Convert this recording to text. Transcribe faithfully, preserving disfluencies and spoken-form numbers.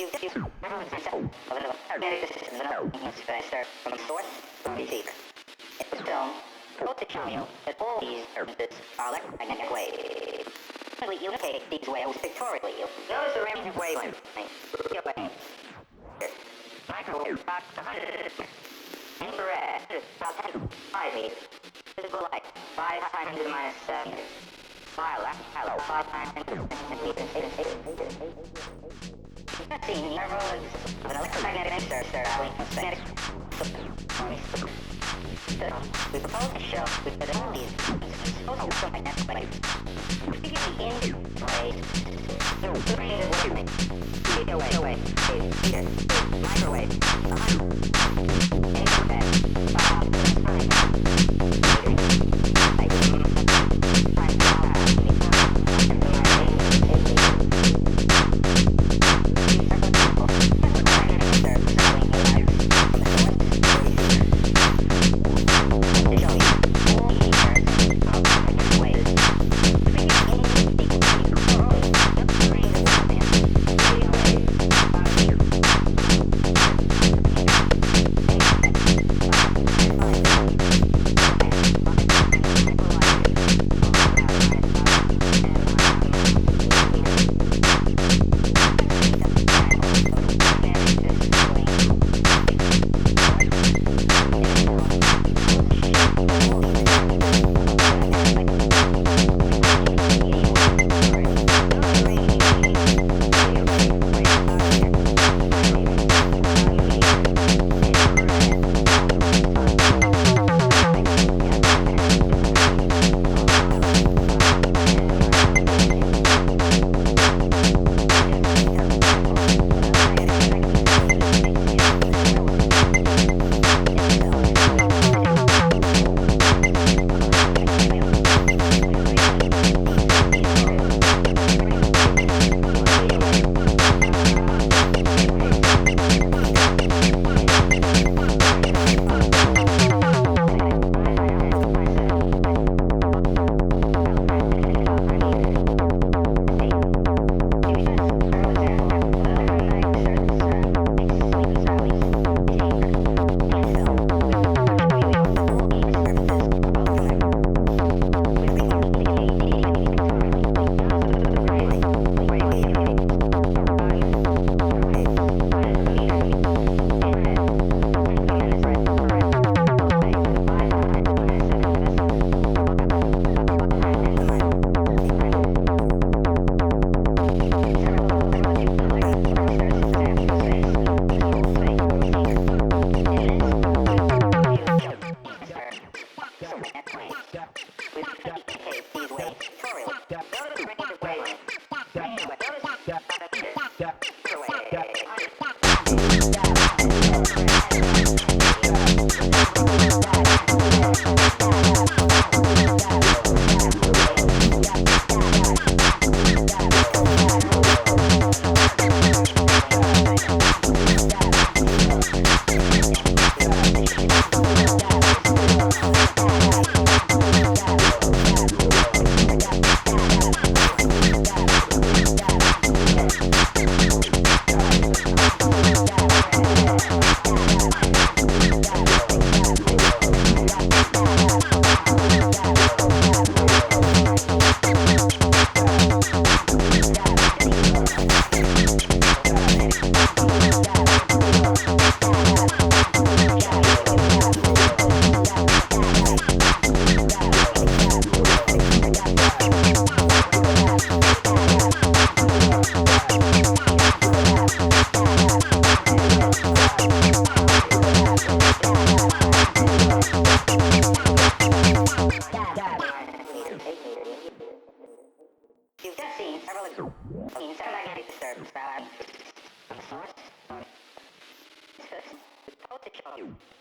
You you everyone's yourself. A little automatic system that means to start from the source to the receiver. It was film, both to show you that all these services are electromagnetic waves. Simply you take these waves pictorially. You notice the range of wavelength. Microwave about one hundred. Infrared about five meters. Visible light five times ten to the minus seven. Violet, hello, five times ten to the minus eight. You've seen several of an electromagnetic magnetic we propose to show that all these electromagnetic waves, particularly in waves, through creative wavelengths, radio wave, wave, meter, microwave, infrared, You've just seen several seen several magnetic disturbance by our source. It's supposed to show you